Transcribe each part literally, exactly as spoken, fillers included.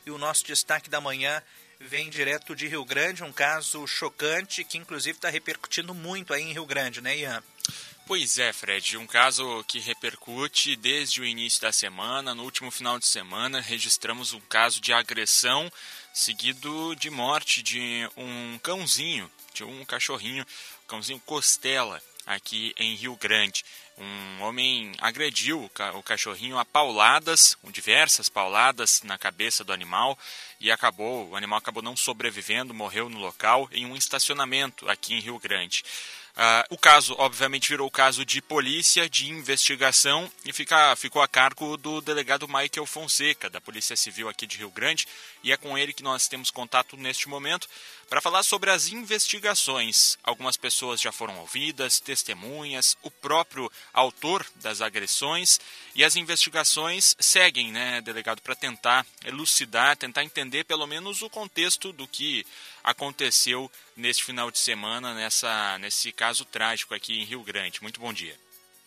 e o nosso destaque da manhã vem direto de Rio Grande, um caso chocante que inclusive está repercutindo muito aí em Rio Grande, né, Ian? Pois é, Fred, um caso que repercute desde o início da semana. No último final de semana registramos um caso de agressão seguido de morte de um cãozinho, de um cachorrinho, cãozinho Costela, aqui em Rio Grande. Um homem agrediu o cachorrinho a pauladas, com diversas pauladas na cabeça do animal, e acabou, o animal acabou não sobrevivendo, morreu no local, em um estacionamento aqui em Rio Grande. Uh, o caso, obviamente, virou caso de polícia, de investigação, e fica, ficou a cargo do delegado Michael Fonseca, da Polícia Civil aqui de Rio Grande, e é com ele que nós temos contato neste momento para falar sobre as investigações. Algumas pessoas já foram ouvidas, testemunhas, o próprio autor das agressões, e as investigações seguem, né, delegado, para tentar elucidar, tentar entender pelo menos o contexto do que aconteceu neste final de semana, nessa, nesse caso trágico aqui em Rio Grande. Muito bom dia.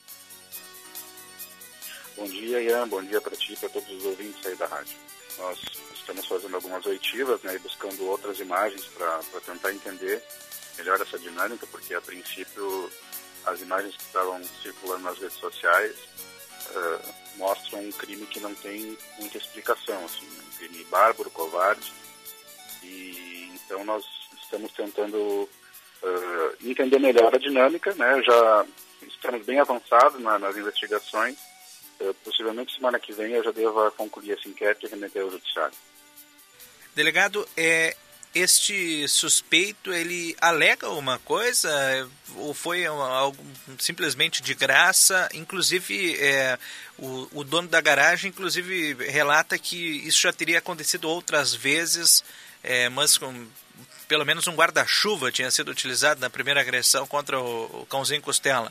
Bom dia, Ian. Bom dia para ti e para todos os ouvintes aí da rádio. Nós estamos fazendo algumas oitivas, né, e buscando outras imagens para tentar entender melhor essa dinâmica, porque a princípio as imagens que estavam circulando nas redes sociais uh, mostram um crime que não tem muita explicação, assim, um crime bárbaro, covarde, e então nós estamos tentando uh, entender melhor a dinâmica, né? Já estamos bem avançados na, nas investigações. Uh, possivelmente semana que vem eu já devo concluir esse inquérito e remeter ao judiciário. Delegado, é, este suspeito, ele alega uma coisa ou foi algo simplesmente de graça? Inclusive, é, o, o dono da garagem, inclusive, relata que isso já teria acontecido outras vezes, é, mas com pelo menos um guarda-chuva tinha sido utilizado na primeira agressão contra o, o cãozinho Costela.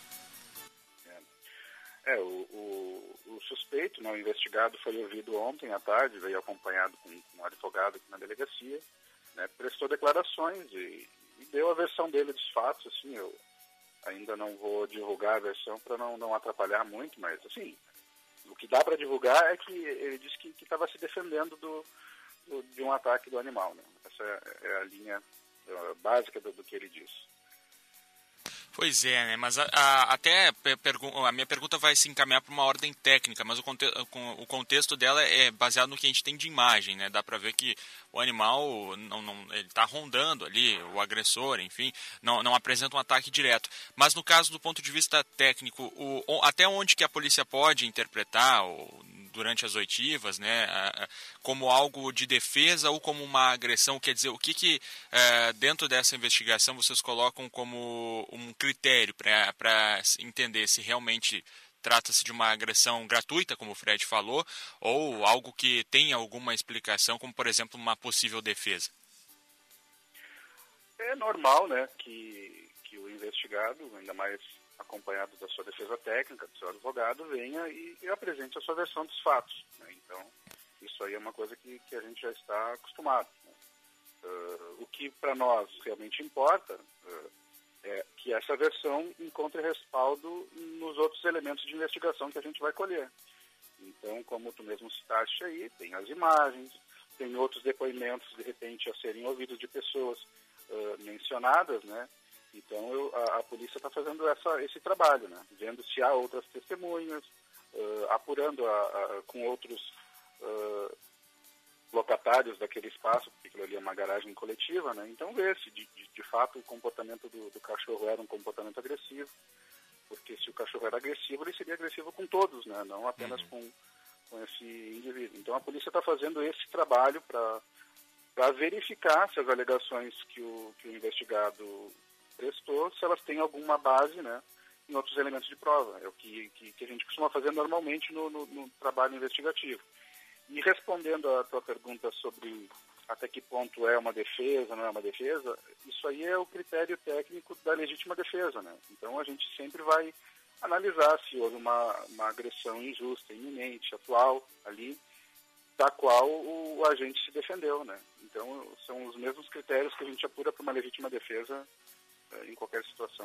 É, o, o, o suspeito, né, o investigado, foi ouvido ontem à tarde, veio acompanhado com, com um advogado aqui na delegacia, né, prestou declarações e, e deu a versão dele dos fatos. Assim, eu ainda não vou divulgar a versão para não, não atrapalhar muito, mas assim, o que dá para divulgar é que ele disse que estava se defendendo do, do, de um ataque do animal, né? Essa é, é a linha uh, básica do, do que ele disse. Pois é, né? Mas a, a, até a minha pergunta vai se encaminhar para uma ordem técnica, mas o, conte, o contexto dela é baseado no que a gente tem de imagem, né? Dá para ver que o animal não, não, ele está rondando ali, o agressor, enfim, não, não apresenta um ataque direto. Mas no caso do ponto de vista técnico, o, até onde que a polícia pode interpretar o, durante as oitivas, né, como algo de defesa ou como uma agressão? Quer dizer, o que, que dentro dessa investigação vocês colocam como um critério para entender se realmente trata-se de uma agressão gratuita, como o Fred falou, ou algo que tem alguma explicação, como, por exemplo, uma possível defesa? É normal, né, que, que o investigado, ainda mais acompanhado da sua defesa técnica, do seu advogado, venha e, e apresente a sua versão dos fatos, né? Então, isso aí é uma coisa que, que a gente já está acostumado, né? Uh, o que para nós realmente importa uh, é que essa versão encontre respaldo nos outros elementos de investigação que a gente vai colher. Então, como tu mesmo citaste aí, tem as imagens, tem outros depoimentos, de repente, a serem ouvidos de pessoas uh, mencionadas, né? Então, eu, a, a polícia está fazendo essa, esse trabalho, né? Vendo se há outras testemunhas, uh, apurando a, a, com outros uh, locatários daquele espaço, porque aquilo ali é uma garagem coletiva, né? Então, ver se de, de, de fato o comportamento do, do cachorro era um comportamento agressivo, porque se o cachorro era agressivo, ele seria agressivo com todos, né? Não apenas uhum. com, com esse indivíduo. Então, a polícia está fazendo esse trabalho para para verificar se as alegações que o, que o investigado prestou, se elas têm alguma base, né, em outros elementos de prova. É o que, que, que a gente costuma fazer normalmente no, no, no trabalho investigativo. E respondendo à tua pergunta sobre até que ponto é uma defesa, não é uma defesa, isso aí é o critério técnico da legítima defesa, né? Então a gente sempre vai analisar se houve uma, uma agressão injusta, iminente, atual ali, da qual o, o agente se defendeu, né? Então são os mesmos critérios que a gente apura para uma legítima defesa em qualquer situação.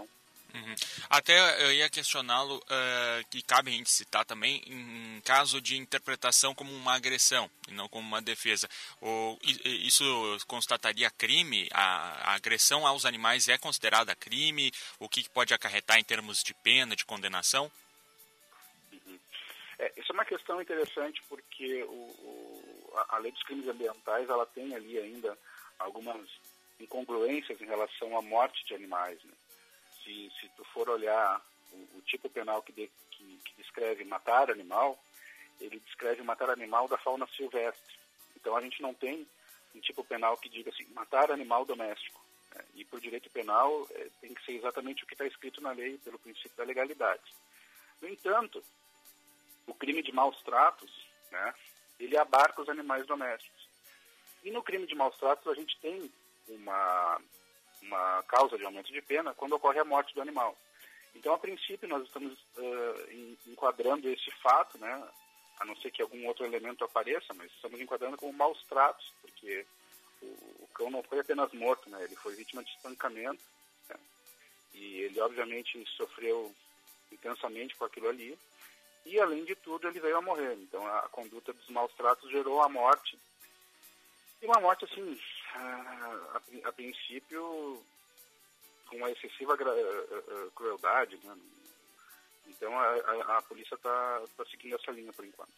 Uhum. Até eu ia questioná-lo, uh, que cabe a gente citar também, em caso de interpretação como uma agressão e não como uma defesa. O, isso constataria crime? A, a agressão aos animais é considerada crime? O que pode acarretar em termos de pena, de condenação? Uhum. É, isso é uma questão interessante porque o, o, a, a lei dos crimes ambientais ela tem ali ainda algumas incongruências em relação à morte de animais, né? Se, se tu for olhar o, o tipo penal que, de, que, que descreve matar animal, ele descreve matar animal da fauna silvestre. Então a gente não tem um tipo penal que diga assim, matar animal doméstico. Né? E por direito penal é, tem que ser exatamente o que está escrito na lei, pelo princípio da legalidade. No entanto, o crime de maus tratos, né, ele abarca os animais domésticos. E no crime de maus tratos a gente tem uma... uma causa de aumento de pena quando ocorre a morte do animal. Então, a princípio, nós estamos uh, enquadrando esse fato, né, a não ser que algum outro elemento apareça, mas estamos enquadrando como maus tratos, porque o, o cão não foi apenas morto, né, ele foi vítima de espancamento, né, e ele, obviamente, sofreu intensamente com aquilo ali, e, além de tudo, ele veio a morrer. Então, a conduta dos maus tratos gerou a morte, e uma morte, assim, a, a, a princípio, com uma excessiva gra, a, a, crueldade, né? Então, a, a, a polícia está tá seguindo essa linha por enquanto.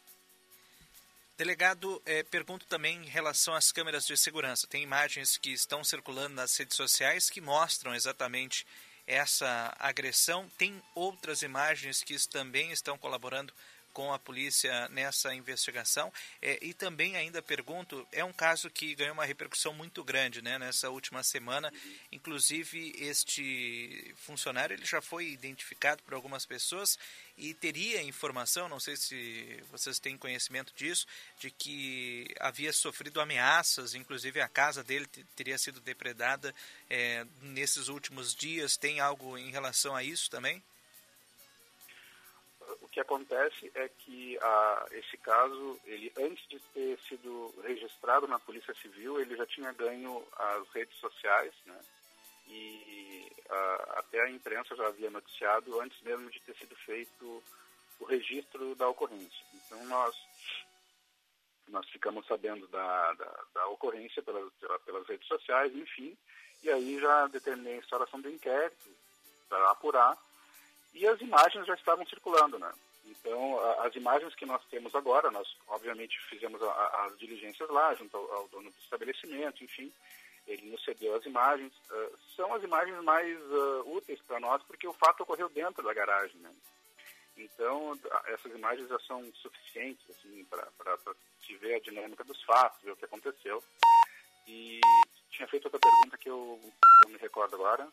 Delegado, eh, pergunto também em relação às câmeras de segurança. Tem imagens que estão circulando nas redes sociais que mostram exatamente essa agressão. Tem outras imagens que também estão colaborando com a polícia nessa investigação. É, e também ainda pergunto, é um caso que ganhou uma repercussão muito grande, né, nessa última semana. Inclusive, este funcionário ele já foi identificado por algumas pessoas e teria informação, não sei se vocês têm conhecimento disso, de que havia sofrido ameaças, inclusive a casa dele teria sido depredada é, nesses últimos dias. Tem algo em relação a isso também? O que acontece é que a, esse caso, ele antes de ter sido registrado na Polícia Civil, ele já tinha ganho as redes sociais, né? E a, até a imprensa já havia noticiado antes mesmo de ter sido feito o registro da ocorrência. Então nós, nós ficamos sabendo da, da, da ocorrência pelas, pelas redes sociais, enfim, e aí já determinei a instauração do inquérito para apurar. E as imagens já estavam circulando, né? Então, a, as imagens que nós temos agora, nós obviamente fizemos a, a, as diligências lá, junto ao, ao dono do estabelecimento, enfim, ele nos cedeu as imagens. Uh, são as imagens mais uh, úteis para nós, porque o fato ocorreu dentro da garagem, né? Então, essas imagens já são suficientes, assim, para se ver a dinâmica dos fatos, ver o que aconteceu. E tinha feito outra pergunta que eu não me recordo agora.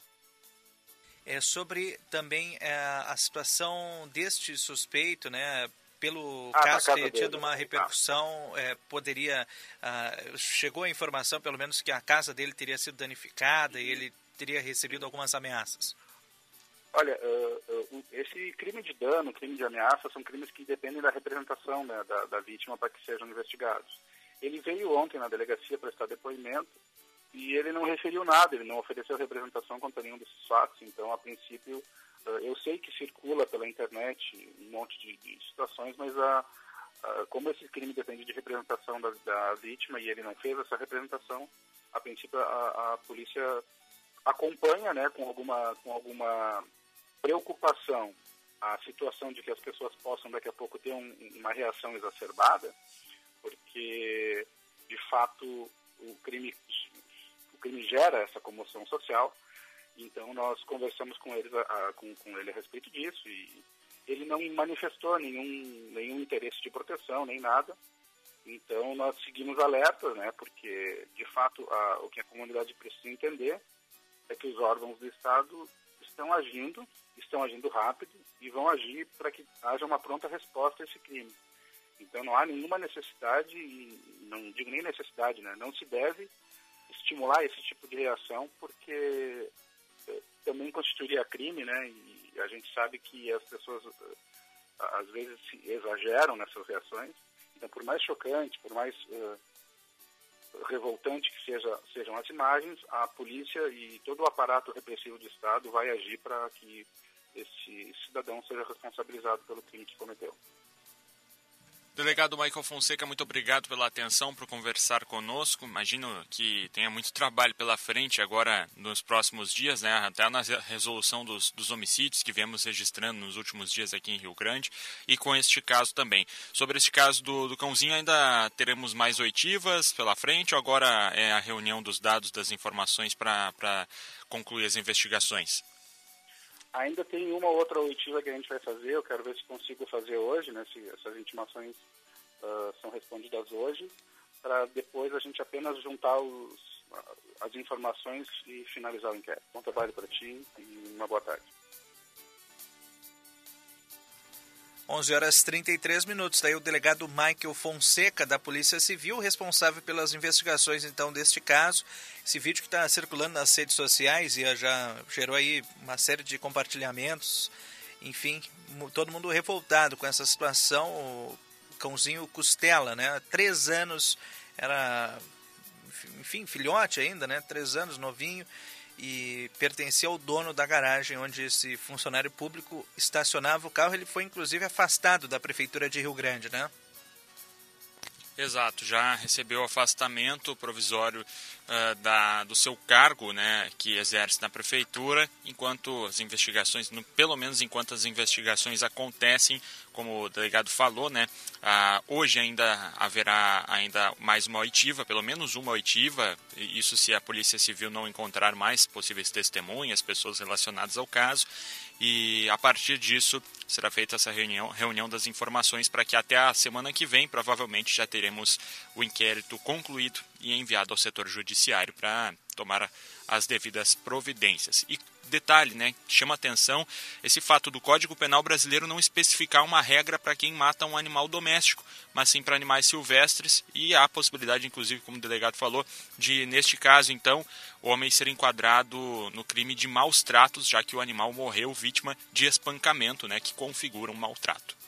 É sobre também é, a situação deste suspeito, né? Pelo ah, caso ter tido dele, uma repercussão, é, poderia... Ah, chegou a informação, pelo menos, que a casa dele teria sido danificada e ele teria recebido algumas ameaças. Olha, uh, uh, esse crime de dano, crime de ameaça, são crimes que dependem da representação, né, da, da vítima para que sejam investigados. Ele veio ontem na delegacia prestar depoimento e ele não referiu nada, ele não ofereceu representação contra nenhum desses fatos. Então, a princípio, uh, eu sei que circula pela internet um monte de, de situações, mas a, a, como esse crime depende de representação da, da vítima e ele não fez essa representação, a princípio a, a polícia acompanha, né, com alguma, com alguma preocupação a situação de que as pessoas possam daqui a pouco ter um, uma reação exacerbada, porque de fato o crime, o crime gera essa comoção social. Então nós conversamos com ele a, com, com ele a respeito disso e ele não manifestou nenhum, nenhum interesse de proteção, nem nada. Então nós seguimos alertas, né, porque de fato a, o que a comunidade precisa entender é que os órgãos do Estado estão agindo, estão agindo rápido e vão agir para que haja uma pronta resposta a esse crime. Então não há nenhuma necessidade, e não digo nem necessidade, né? Não se deve estimular esse tipo de reação, porque também constituiria crime, né? E a gente sabe que as pessoas às vezes se exageram nessas reações. Então, por mais chocante, por mais uh, revoltante que seja, sejam as imagens, a polícia e todo o aparato repressivo do Estado vai agir para que esse cidadão seja responsabilizado pelo crime que cometeu. Delegado Michael Fonseca, muito obrigado pela atenção, por conversar conosco. Imagino que tenha muito trabalho pela frente agora nos próximos dias, né? Até na resolução dos, dos homicídios que viemos registrando nos últimos dias aqui em Rio Grande e com este caso também. Sobre este caso do, do cãozinho, ainda teremos mais oitivas pela frente ou agora é a reunião dos dados, das informações para concluir as investigações? Ainda tem uma outra oitiva que a gente vai fazer, eu quero ver se consigo fazer hoje, né, se essas intimações uh, são respondidas hoje, para depois a gente apenas juntar os, as informações e finalizar o inquérito. Bom trabalho para ti e uma boa tarde. onze horas e trinta e três minutos. Daí o delegado Michael Fonseca, da Polícia Civil, responsável pelas investigações, então, deste caso. Esse vídeo que está circulando nas redes sociais e já gerou aí uma série de compartilhamentos. Enfim, todo mundo revoltado com essa situação. O cãozinho Costela, né? Há três anos, era, enfim, filhote ainda, né? Três anos, novinho. E pertencia ao dono da garagem onde esse funcionário público estacionava o carro. Ele foi, inclusive, afastado da Prefeitura de Rio Grande, né? Exato, já recebeu afastamento provisório uh, da, do seu cargo, né, que exerce na Prefeitura, enquanto as investigações, no, pelo menos enquanto as investigações acontecem, como o delegado falou, né, uh, hoje ainda haverá ainda mais uma oitiva, pelo menos uma oitiva, isso se a Polícia Civil não encontrar mais possíveis testemunhas, pessoas relacionadas ao caso, e a partir disso será feita essa reunião, reunião das informações para que até a semana que vem provavelmente já teremos o inquérito concluído e enviado ao setor judiciário para tomar as devidas providências. E detalhe, né, chama atenção esse fato do Código Penal brasileiro não especificar uma regra para quem mata um animal doméstico, mas sim para animais silvestres, e há a possibilidade, inclusive, como o delegado falou, de, neste caso, então, o homem ser enquadrado no crime de maus tratos, já que o animal morreu vítima de espancamento, né, que configura um maltrato.